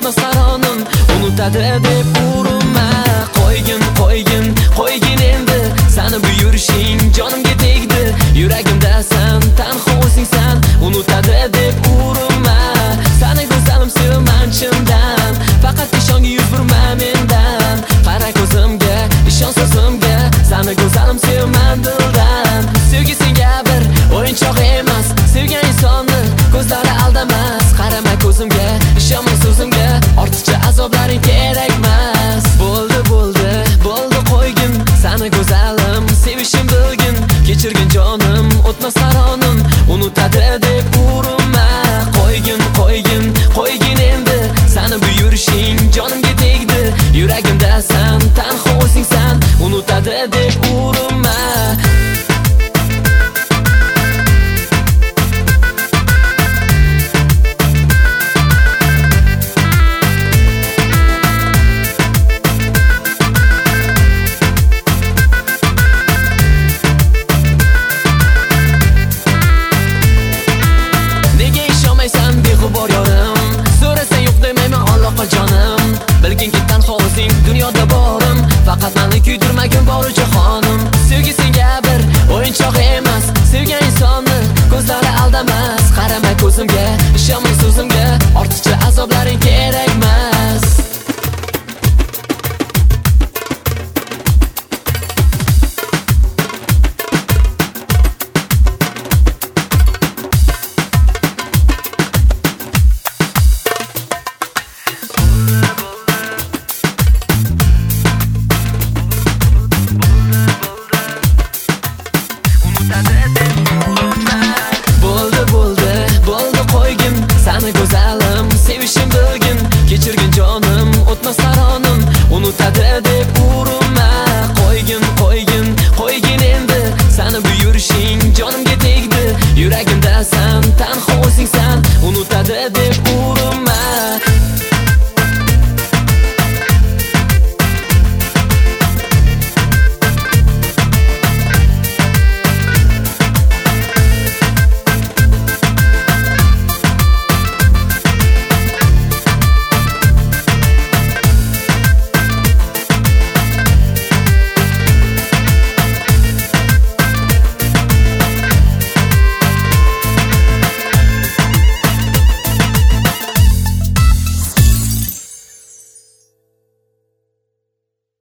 taronim unutadi deb urinma. Qo'ygin endi seni bu yurishing jonimga tegdi. Yuragimda sen tanho o'zingsan, unutadi deb urinma. Seni go'zalim sevaman chindan, faqat ishonga yuz burma mendan. Qara ko'zimga, ishon so'zimga, seni go'zalim sevaman dildan. Sevgi senga bir o'yinchoq emas, sevgan insonni ko'zlari aldamas. Qarama ko'zimga, ishonma so'zimga, ortiqcha azoblaring kerak